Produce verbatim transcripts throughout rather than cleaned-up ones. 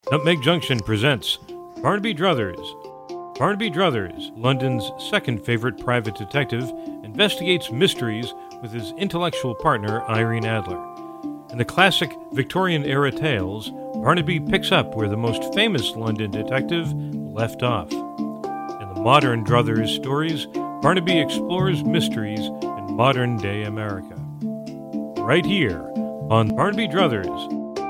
Nutmeg Junction presents Barnaby Druthers. Barnaby Druthers, London's second favorite private detective, investigates mysteries with his intellectual partner Irene Adler. In the classic Victorian-era tales, Barnaby picks up where the most famous London detective left off. In the modern Druthers stories, Barnaby explores mysteries in modern-day America. Right here on Barnaby Druthers.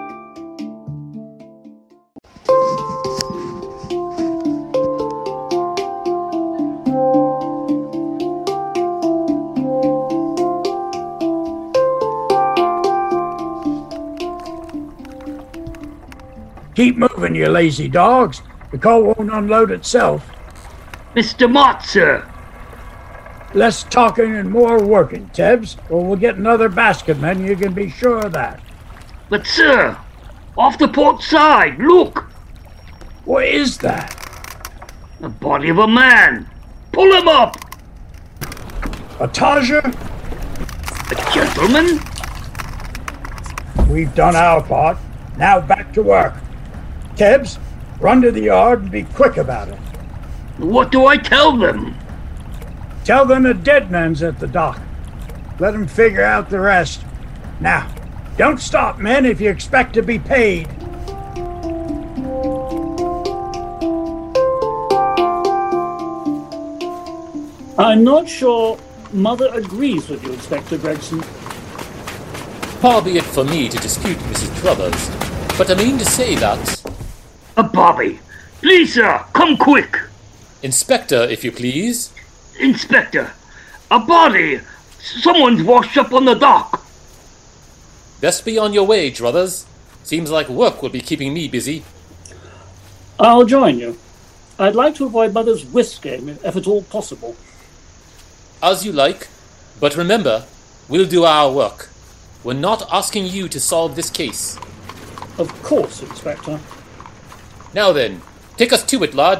Keep moving, you lazy dogs. The car won't unload itself. Mister Mott, sir. Less talking and more working, Tebbs, or we'll get another basketman, you can be sure of that. But, sir, off the port side, look! What is that? The body of a man. Pull him up! A Taja? A gentleman? We've done our part. Now back to work. Tebbs, run to the yard and be quick about it. What do I tell them? Tell them a dead man's at the dock. Let them figure out the rest. Now, don't stop, men, if you expect to be paid. I'm not sure Mother agrees with you, Inspector Gregson. Far be it for me to dispute Missus Druthers, but I mean to say that... A bobby. Please, sir, come quick. Inspector, if you please. Inspector, a body. Someone's washed up on the dock. Best be on your way, Druthers. Seems like work will be keeping me busy. I'll join you. I'd like to avoid Mother's whist game, if at all possible. As you like, but remember, we'll do our work. We're not asking you to solve this case. Of course, Inspector. Now then, take us to it, lad.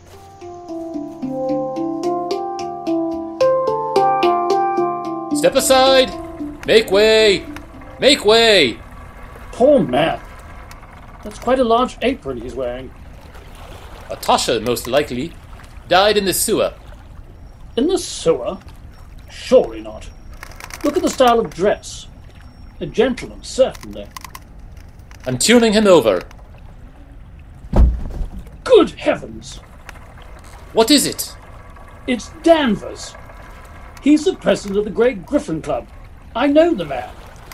Step aside! Make way! Make way! Poor man. That's quite a large apron he's wearing. A Tasha, most likely. Died in the sewer. In the sewer? Surely not. Look at the style of dress. A gentleman, certainly. I'm turning him over. Good heavens! What is it? It's Danvers. He's the president of the Great Griffin Club. I know the man.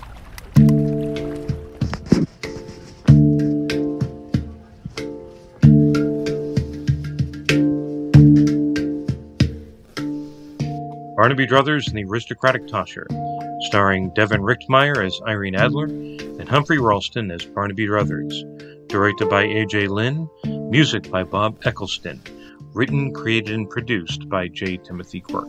Barnaby Druthers and the Aristocratic Tasha, starring Devin Richtmeyer as Irene Adler and Humphrey Ralston as Barnaby Druthers. Directed by A J Lynn, music by Bob Eccleston, written, created, and produced by J. Timothy Quirk.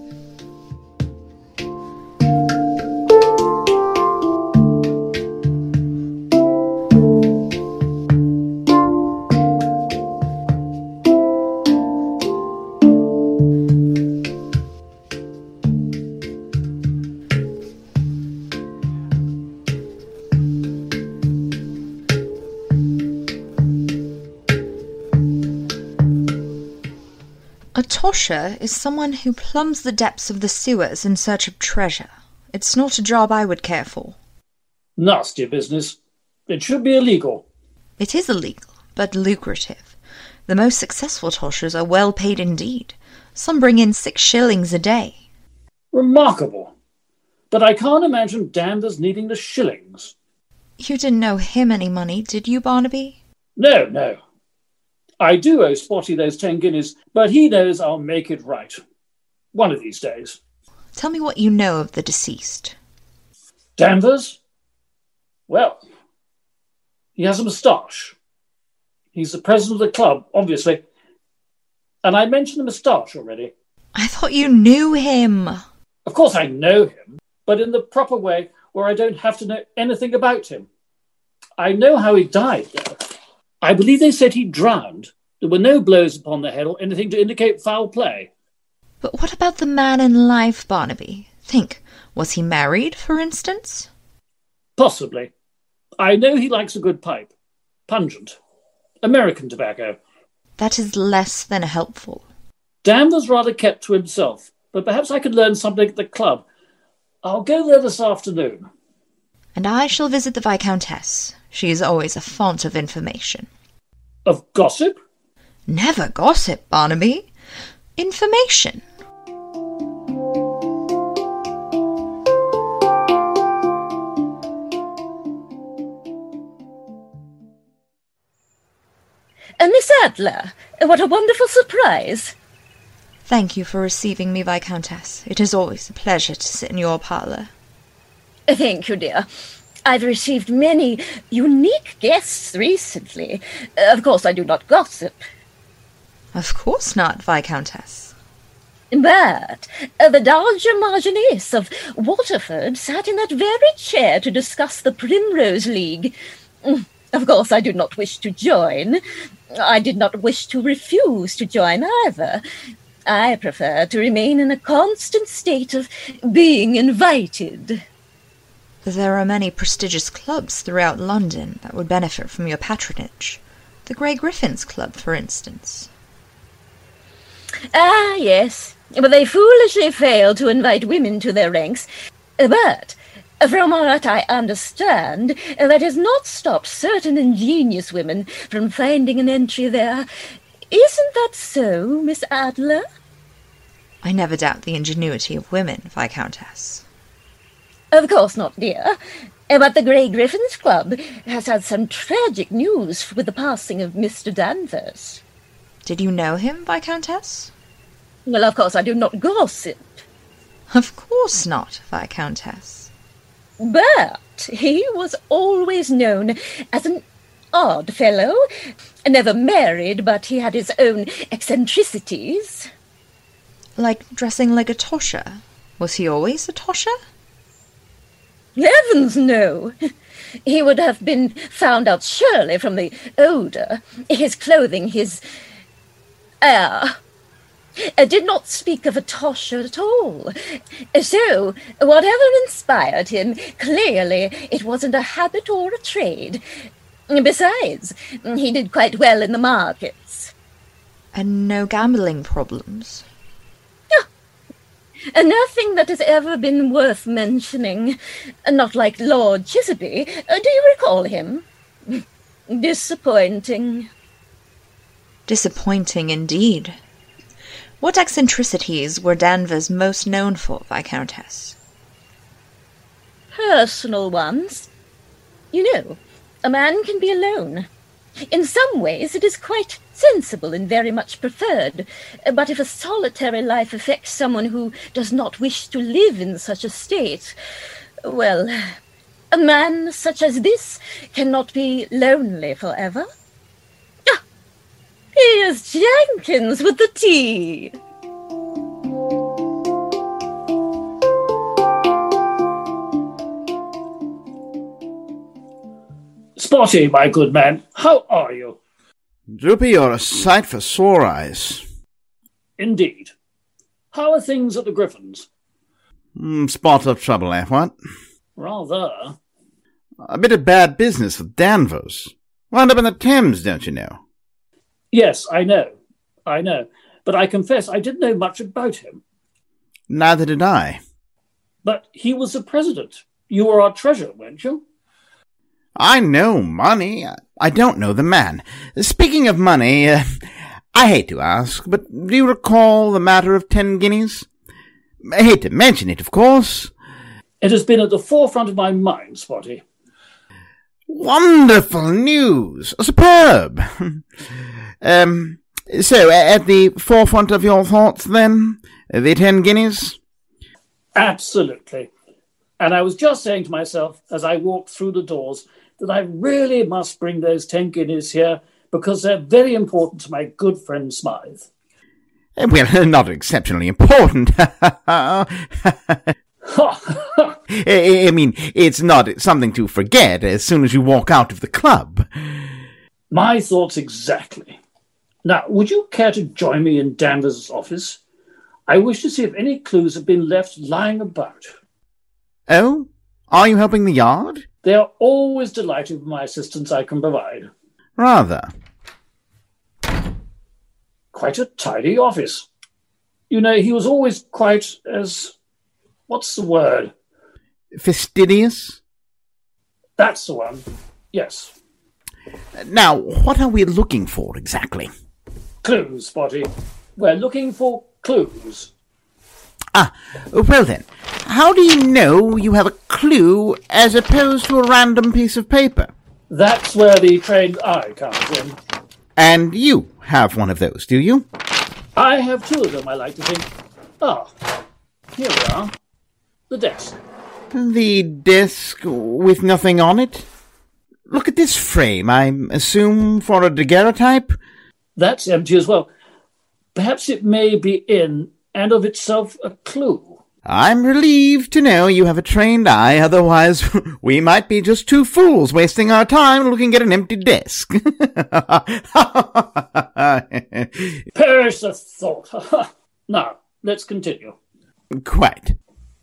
A Tasha is someone who plumbs the depths of the sewers in search of treasure. It's not a job I would care for. Nasty business. It should be illegal. It is illegal, but lucrative. The most successful Tashas are well paid indeed. Some bring in six shillings a day. Remarkable. But I can't imagine Danvers needing the shillings. You didn't owe him any money, did you, Barnaby? No, no. I do owe Spotty those ten guineas, but he knows I'll make it right. One of these days. Tell me what you know of the deceased. Danvers? Well, he has a moustache. He's the president of the club, obviously. And I mentioned the moustache already. I thought you knew him. Of course I know him, but in the proper way where I don't have to know anything about him. I know how he died, though. I believe they said he drowned. There were no blows upon the head or anything to indicate foul play. But what about the man in life, Barnaby? Think, was he married, for instance? Possibly. I know he likes a good pipe. Pungent. American tobacco. That is less than helpful. Danvers rather kept to himself, but perhaps I could learn something at the club. I'll go there this afternoon. And I shall visit the Viscountess. She is always a font of information. Of gossip? Never gossip, Barnaby. Information. Uh, Miss Adler, what a wonderful surprise. Thank you for receiving me, Viscountess. It is always a pleasure to sit in your parlour. Thank you, dear. I've received many unique guests recently. Of course, I do not gossip. Of course not, Viscountess. But uh, the Dowager Marchioness of Waterford sat in that very chair to discuss the Primrose League. Of course, I do not wish to join. I did not wish to refuse to join either. I prefer to remain in a constant state of being invited. There are many prestigious clubs throughout London that would benefit from your patronage. The Grey Griffins Club, for instance. Ah, yes, but they foolishly fail to invite women to their ranks. But, from what I understand, that has not stopped certain ingenious women from finding an entry there. Isn't that so, Miss Adler? I never doubt the ingenuity of women, Viscountess. Of course not, dear. But the Grey Griffins Club has had some tragic news with the passing of Mister Danvers. Did you know him, Viscountess? Well, of course I do not gossip. Of course not, Viscountess. But he was always known as an odd fellow. Never married, but he had his own eccentricities. Like dressing like a tosher? Was he always a tosher? Heavens, no! He would have been found out surely from the odour. His clothing, his air, uh, did not speak of a tosher at all. So, whatever inspired him, clearly it wasn't a habit or a trade. Besides, he did quite well in the markets. And no gambling problems? Uh, nothing that has ever been worth mentioning. Not like Lord Chiseby. Uh, do you recall him? Disappointing. Disappointing indeed. What eccentricities were Danvers most known for, Viscountess? Personal ones. You know, a man can be alone. In some ways it is quite sensible and very much preferred, but if a solitary life affects someone who does not wish to live in such a state, well, a man such as this cannot be lonely forever. Ah, here's Jenkins with the tea. Spotty, my good man, how are you? Droopy, you're a sight for sore eyes. Indeed. How are things at the Griffins? Mm, spot of trouble, eh, what? Rather. A bit of bad business with Danvers. Wound up in the Thames, don't you know? Yes, I know. I know. But I confess I didn't know much about him. Neither did I. But he was the president. You were our treasurer, weren't you? I know money. I don't know the man. Speaking of money, uh, I hate to ask, but do you recall the matter of ten guineas? I hate to mention it, of course. It has been at the forefront of my mind, Spotty. Wonderful news. Superb. um, so, at the forefront of your thoughts, then? The ten guineas? Absolutely. And I was just saying to myself, as I walked through the doors, that I really must bring those ten guineas here, because they're very important to my good friend Smythe. Well, not exceptionally important. I mean, it's not something to forget as soon as you walk out of the club. My thoughts exactly. Now, would you care to join me in Danvers' office? I wish to see if any clues have been left lying about. Oh? Are you helping the yard? They are always delighted with my assistance I can provide. Rather. quite a tidy office. You know, he was always quite as... what's the word? Fastidious? That's the one, yes. Now, what are we looking for exactly? Clues, Spotty. We're looking for clues. Ah, well then, how do you know you have a clue as opposed to a random piece of paper? That's where the trained eye comes in. And you have one of those, do you? I have two of them, I like to think. Ah, here we are. The desk. The desk with nothing on it? Look at this frame, I assume for a daguerreotype? That's empty as well. Perhaps it may be in and of itself a clue. I'm relieved to know you have a trained eye, otherwise we might be just two fools wasting our time looking at an empty desk. Perish the thought. Now, let's continue. Quite.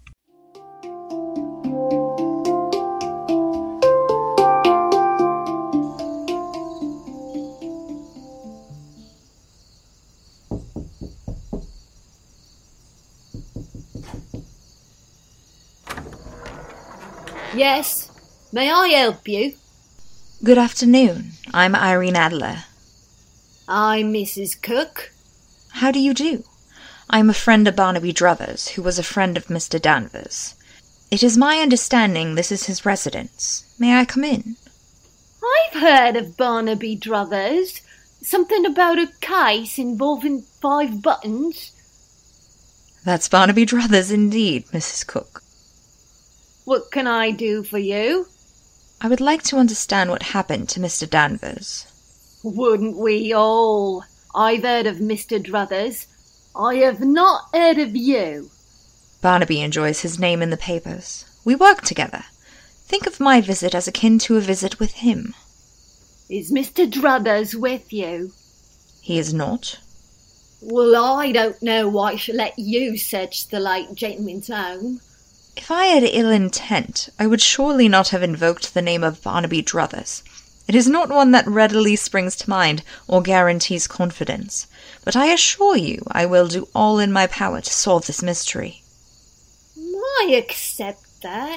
Yes, may I help you? Good afternoon. I'm Irene Adler. I'm Missus Cook. How do you do? I'm a friend of Barnaby Druthers, who was a friend of Mister Danvers. It is my understanding this is his residence. May I come in? I've heard of Barnaby Druthers. Something about a case involving five buttons. That's Barnaby Druthers indeed, Missus Cook. What can I do for you? I would like to understand what happened to Mister Danvers. Wouldn't we all? I've heard of Mister Druthers. I have not heard of you. Barnaby enjoys his name in the papers. We work together. Think of my visit as akin to a visit with him. Is Mister Druthers with you? He is not. Well, I don't know why I should let you search the late gentleman's home. If I had ill intent, I would surely not have invoked the name of Barnaby Druthers. It is not one that readily springs to mind or guarantees confidence, but I assure you I will do all in my power to solve this mystery. I accept that.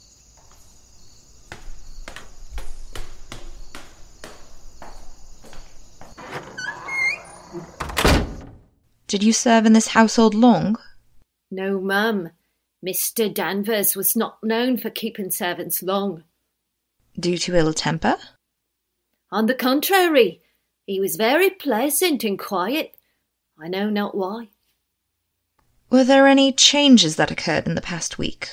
Did you serve in this household long? No, mum. Mister Danvers was not known for keeping servants long. Due to ill temper? On the contrary, he was very pleasant and quiet. I know not why. Were there any changes that occurred in the past week?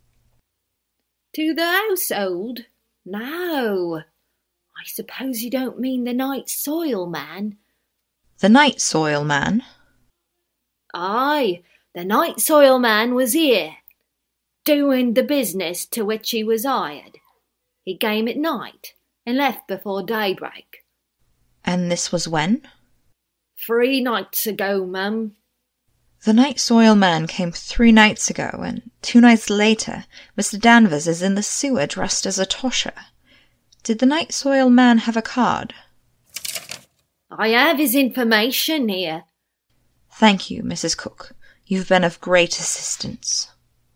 To the household? No. I suppose you don't mean the night soil man? The night soil man? Aye, the night soil man was here, doing the business to which he was hired. He came at night and left before daybreak. And this was when? Three nights ago, mum. The night soil man came three nights ago, and two nights later Mister Danvers is in the sewer dressed as a tosher. Did the night soil man have a card? I have his information here. Thank you, Missus Cook. You've been of great assistance.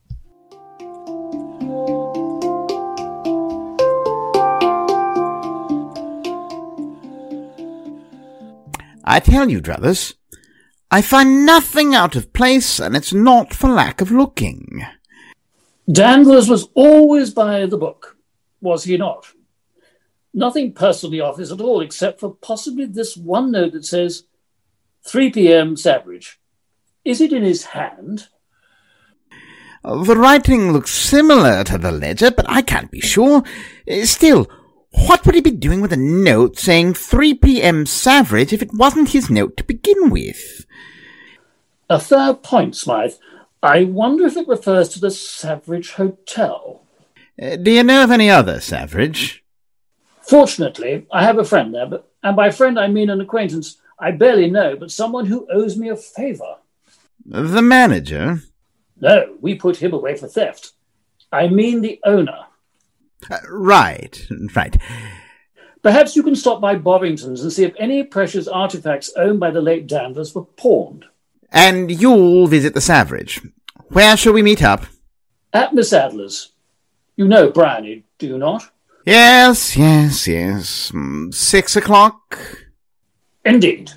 I tell you, Druthers, I find nothing out of place, and it's not for lack of looking. Danvers was always by the book, was he not? Nothing personal in the office at all, except for possibly this one note that says, three p.m. Savage. Is it in his hand? The writing looks similar to the ledger, but I can't be sure. Still, what would he be doing with a note saying three p.m. Savage if it wasn't his note to begin with? A fair point, Smythe. I wonder if it refers to the Savage Hotel. Uh, do you know of any other Savage? Fortunately, I have a friend there, but, and by friend I mean an acquaintance I barely know, but someone who owes me a favour. The manager? No, we put him away for theft. I mean the owner. Uh, right, right. Perhaps you can stop by Bovington's and see if any precious artifacts owned by the late Danvers were pawned. And you'll visit the Savage. Where shall we meet up? At Miss Adler's. You know Bryony, do you not? Yes, yes, yes. Mm, Six o'clock? Indeed.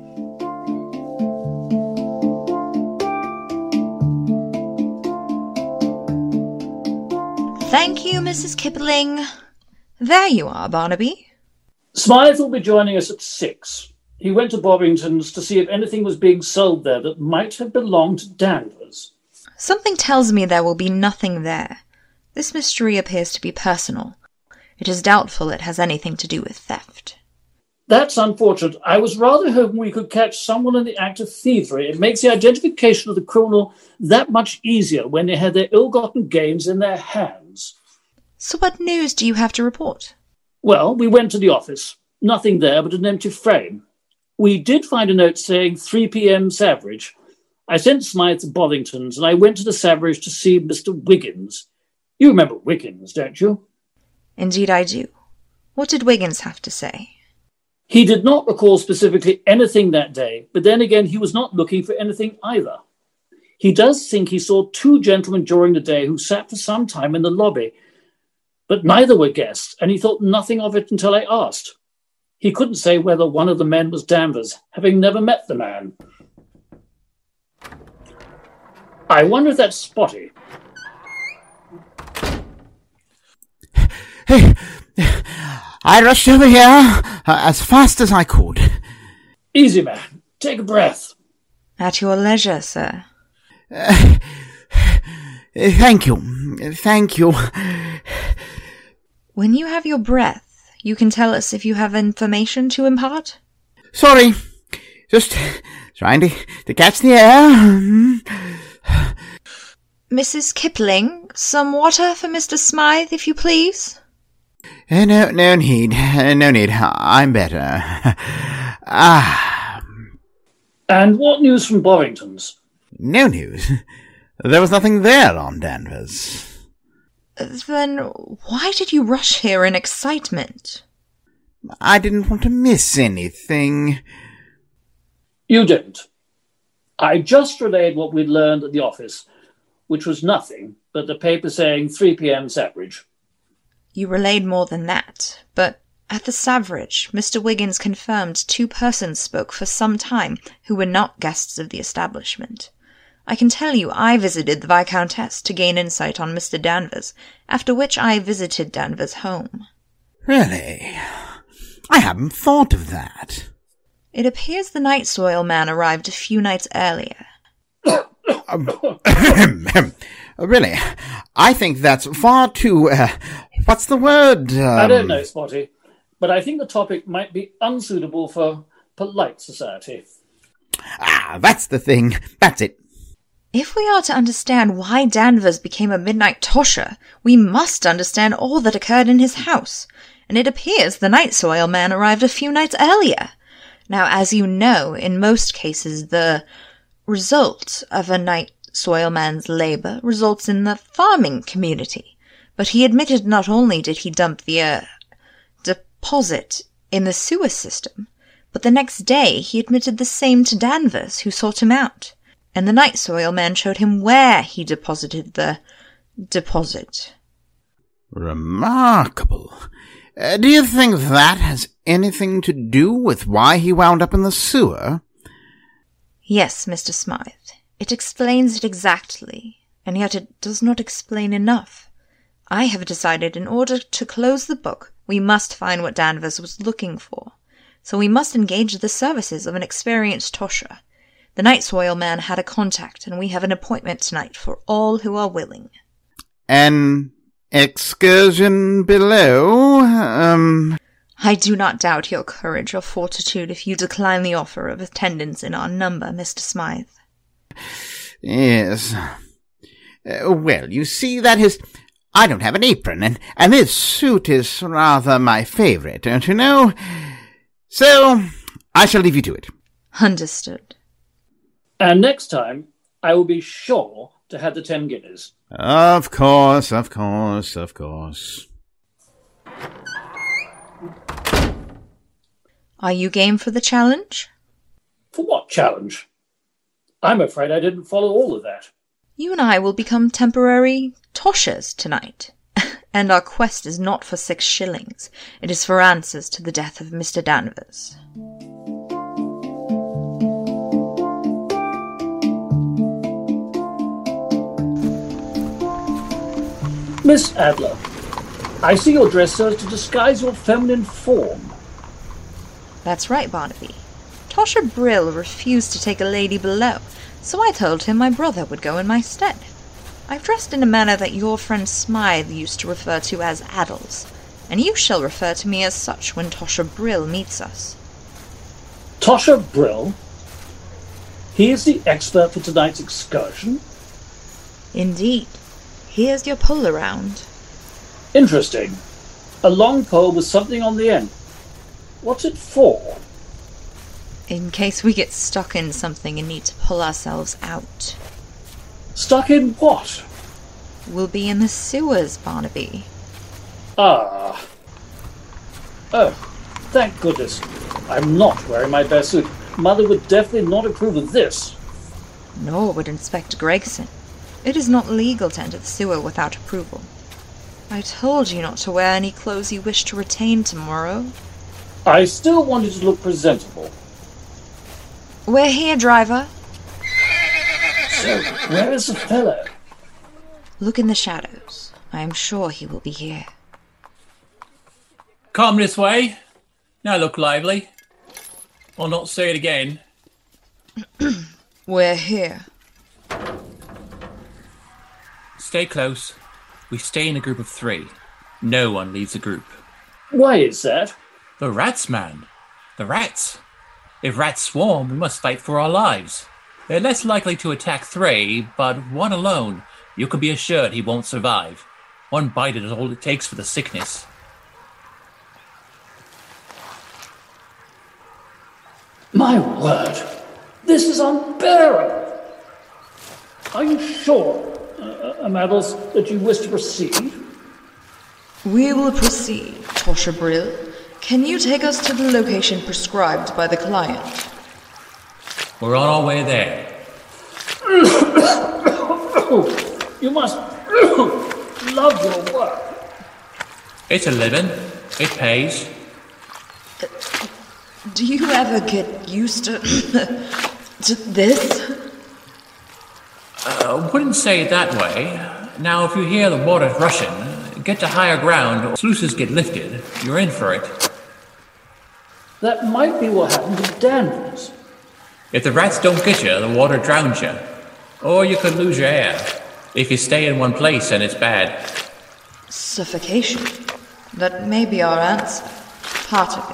Thank you, Missus Kipling. There you are, Barnaby. Smythe will be joining us at six. He went to Bovington's to see if anything was being sold there that might have belonged to Danvers. Something tells me there will be nothing there. This mystery appears to be personal. It is doubtful it has anything to do with theft. That's unfortunate. I was rather hoping we could catch someone in the act of thievery. It makes the identification of the criminal that much easier when they had their ill-gotten gains in their hands. So what news do you have to report? Well, we went to the office. Nothing there but an empty frame. We did find a note saying three p.m. Savage. I sent Smythe to Bovington's, and I went to the Savage to see Mister Wiggins. You remember Wiggins, don't you? Indeed I do. What did Wiggins have to say? He did not recall specifically anything that day, but then again he was not looking for anything either. He does think he saw two gentlemen during the day who sat for some time in the lobby, but neither were guests, and he thought nothing of it until I asked. He couldn't say whether one of the men was Danvers, having never met the man. I wonder if that's Spotty. Hey, I rushed over here uh, as fast as I could. Easy, man. Take a breath. At your leisure, sir. Uh, thank you. Thank you. When you have your breath, you can tell us if you have information to impart? Sorry. Just trying to, to catch the air. Missus Kipling, some water for Mister Smythe, if you please? Uh, no, no need. Uh, no need. I'm better. ah. And what news from Bovington's? No news. There was nothing there on Danvers. Then why did you rush here in excitement? I didn't want to miss anything. You didn't. I just relayed what we'd learned at the office, which was nothing but the paper saying three p.m. Savage. You relayed more than that, but at the Savage, Mister Wiggins confirmed two persons spoke for some time who were not guests of the establishment. I can tell you I visited the Viscountess to gain insight on Mister Danvers, after which I visited Danvers' home. Really? I hadn't thought of that. It appears the night soil man arrived a few nights earlier. um, really? I think that's far too... Uh, what's the word? Um... I don't know, Spotty, but I think the topic might be unsuitable for polite society. Ah, that's the thing. That's it. If we are to understand why Danvers became a midnight tosher, we must understand all that occurred in his house, and it appears the night soil man arrived a few nights earlier. Now, as you know, in most cases the result of a night soil man's labour results in the farming community, but he admitted not only did he dump the uh, deposit in the sewer system, but the next day he admitted the same to Danvers, who sought him out. And the night soil man showed him where he deposited the deposit. Remarkable. Uh, do you think that has anything to do with why he wound up in the sewer? Yes, Mister Smythe. It explains it exactly, and yet it does not explain enough. I have decided in order to close the book, we must find what Danvers was looking for. So we must engage the services of an experienced tosher. The night soil man had a contact, and we have an appointment tonight for all who are willing. An excursion below? Um... I do not doubt your courage or fortitude if you decline the offer of attendance in our number, Mister Smythe. Yes. Uh, well, you see, that is... I don't have an apron, and, and this suit is rather my favourite, don't you know? So, I shall leave you to it. Understood. And next time, I will be sure to have the ten guineas. Of course, of course, of course. Are you game for the challenge? For what challenge? I'm afraid I didn't follow all of that. You and I will become temporary Toshas tonight. And our quest is not for six shillings. It is for answers to the death of Mister Danvers. Miss Adler, I see your dress serves to disguise your feminine form. That's right, Barnaby. Tosher Brill refused to take a lady below, so I told him my brother would go in my stead. I've dressed in a manner that your friend Smythe used to refer to as Addles, and you shall refer to me as such when Tosher Brill meets us. Tosher Brill? He is the expert for tonight's excursion? Indeed. Here's your pole around. Interesting. A long pole with something on the end. What's it for? In case we get stuck in something and need to pull ourselves out. Stuck in what? We'll be in the sewers, Barnaby. Ah. Oh, thank goodness. I'm not wearing my best suit. Mother would definitely not approve of this. Nor would Inspector Gregson. It is not legal to enter the sewer without approval. I told you not to wear any clothes you wish to retain tomorrow. I still wanted to look presentable. We're here, driver. So, where is the fellow? Look in the shadows. I am sure he will be here. Come this way. Now look lively. I'll not say it again. We're here. Stay close. We stay in a group of three. No one leaves the group. Why is that? The rats, man. The rats. If rats swarm, we must fight for our lives. They're less likely to attack three, but one alone, you can be assured he won't survive. One bite is all it takes for the sickness. My word, this is unbearable. Are you sure, uh, Addles, that you wish to proceed? We will proceed, Tosher Brill. Can you take us to the location prescribed by the client? We're on our way there. You must love your work. It's a living. It pays. Uh, do you ever get used to, to this? I uh, wouldn't say it that way. Now, if you hear the water rushing, get to higher ground, or sluices get lifted. You're in for it. That might be what happened to Danvers. If the rats don't get you, the water drowns you. Or you could lose your air. If you stay in one place and it's bad. Suffocation. That may be our answer. Part of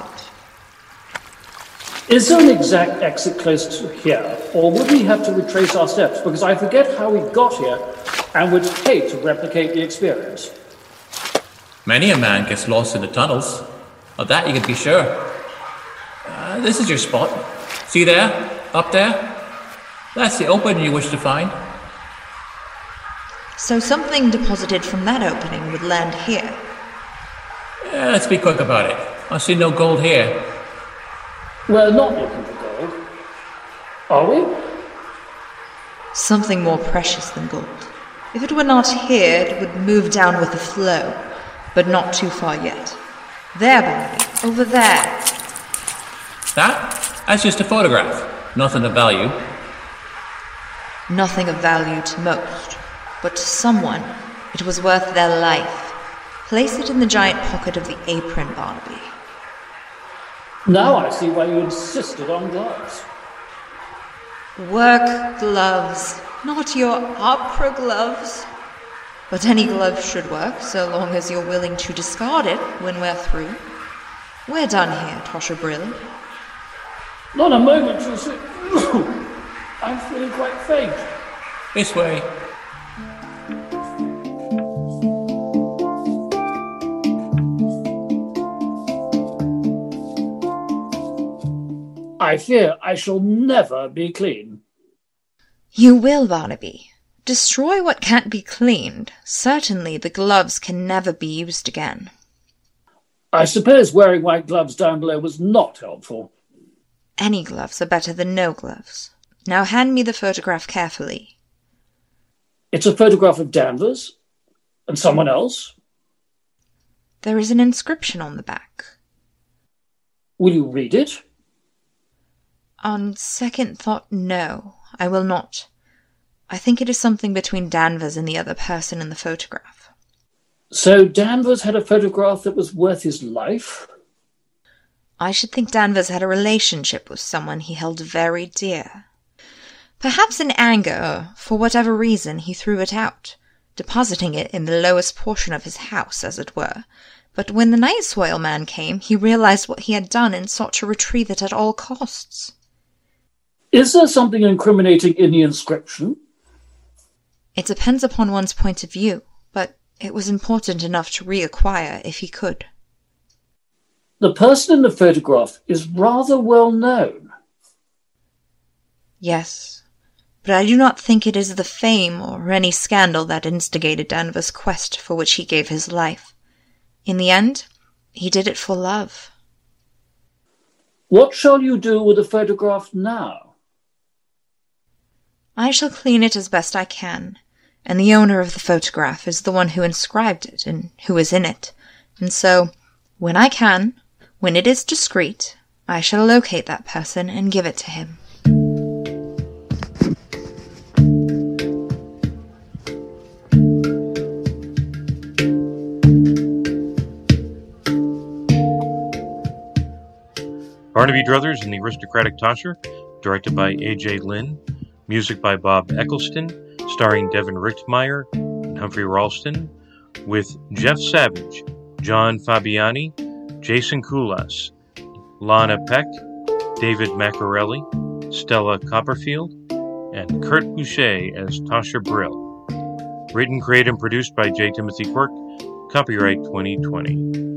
it. Is there an exact exit close to here, or would we have to retrace our steps? Because I forget how we got here, and would hate to replicate the experience. Many a man gets lost in the tunnels. Of that you can be sure. Uh, this is your spot. See there? Up there? That's the opening you wish to find. So something deposited from that opening would land here. Yeah, let's be quick about it. I see no gold here. We're not looking for gold. Are we? Something more precious than gold. If it were not here, it would move down with the flow, but not too far yet. There, Barnaby, over there. That? That's just a photograph. Nothing of value. Nothing of value to most, but to someone, it was worth their life. Place it in the giant pocket of the apron, Barnaby. Now I see why you insisted on gloves. Work gloves, not your opera gloves. But any glove should work, so long as you're willing to discard it when we're through. We're done here, Tosher Brill. Not a moment too soon. I'm feeling quite faint. This way. I fear I shall never be clean. You will, Barnaby. Destroy what can't be cleaned. Certainly the gloves can never be used again. I suppose wearing white gloves down below was not helpful. Any gloves are better than no gloves. Now hand me the photograph carefully. It's a photograph of Danvers and someone else. There is an inscription on the back. Will you read it? On second thought, no, I will not. I think it is something between Danvers and the other person in the photograph. So Danvers had a photograph that was worth his life? I should think Danvers had a relationship with someone he held very dear. Perhaps in anger, or for whatever reason, he threw it out, depositing it in the lowest portion of his house, as it were. But when the night soil man came, he realized what he had done and sought to retrieve it at all costs. Is there something incriminating in the inscription? It depends upon one's point of view, but it was important enough to reacquire if he could. The person in the photograph is rather well known. Yes, but I do not think it is the fame or any scandal that instigated Danvers' quest for which he gave his life. In the end, he did it for love. What shall you do with the photograph now? I shall clean it as best I can, and the owner of the photograph is the one who inscribed it and who is in it, and so, when I can, when it is discreet, I shall locate that person and give it to him. Barnaby Druthers and the Aristocratic Tosher, directed by A J Lynn, music by Bob Eccleston, starring Devin Richtmeyer and Humphrey Ralston, with Jeff Savage, John Fabiani, Jason Kulas, Lana Peck, David Maccarelli, Stella Copperfield, and Kurt Boucher as Tasha Brill. Written, created, and produced by J. Timothy Quirk. Copyright twenty twenty.